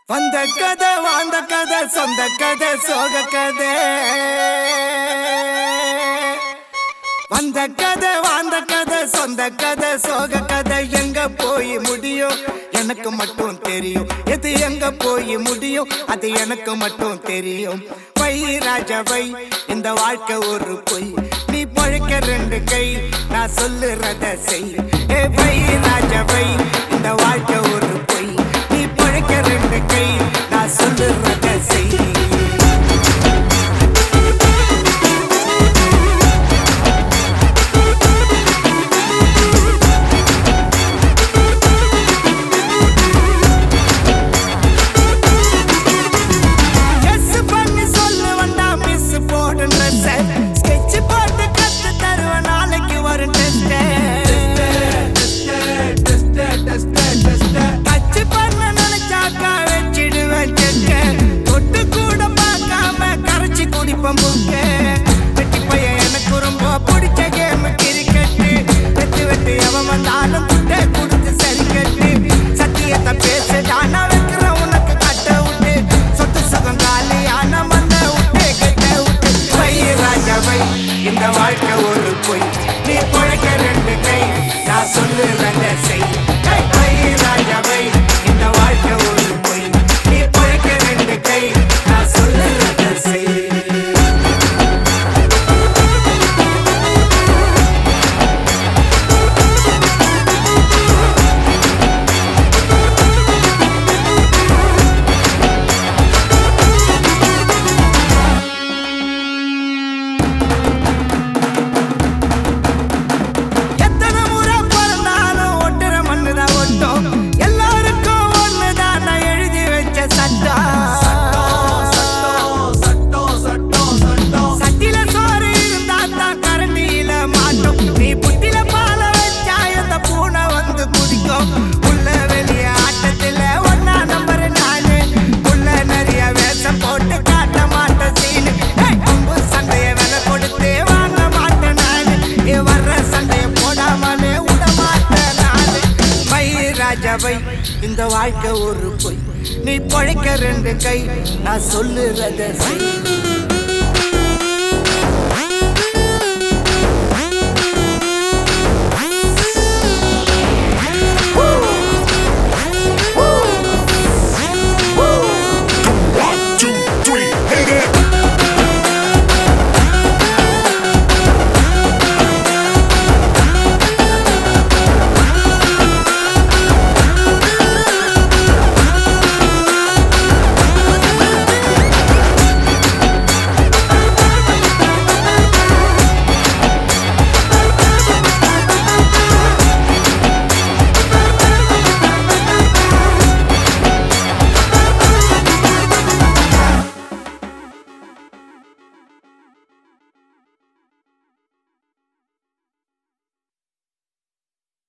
வந்த கதை வாழ்ந்த கதை சொந்த கதை சோக கதை வந்த கதை வாழ்ந்த கதை சொந்த கதை சோக கதை எங்க போய் முடியும் எனக்கு மட்டும் தெரியும் எது எங்க போய் முடியும் அது எனக்கு மட்டும் தெரியும் வை ராஜா வை இந்த வாழ்க்கை ஒரு பொய் நீ பழைக்க ரெண்டு கை நான் சொல்லுறத செய் ஏ வை ராஜா வை இந்த வாழ்க்கை ஒரு பொய் நீ பழைக்க ரெண்டு கை நான் சொல்லுறத செய் இந்த வாழ்க்கை ஒரு பொய் நீ பழைக்க ரெண்டு கை நான் சொல்லுறத செய் ராஜாவை இந்த வாழ்க்கை ஒரு பொய் நீ பழைக்க ரெண்டு கை நான் சொல்லுறத செய் ராஜாவை இந்த வாழ்க்கை ஒரு பொய் நீ பழைக்க ரெண்டு கை நான் சொல்லுறத செய்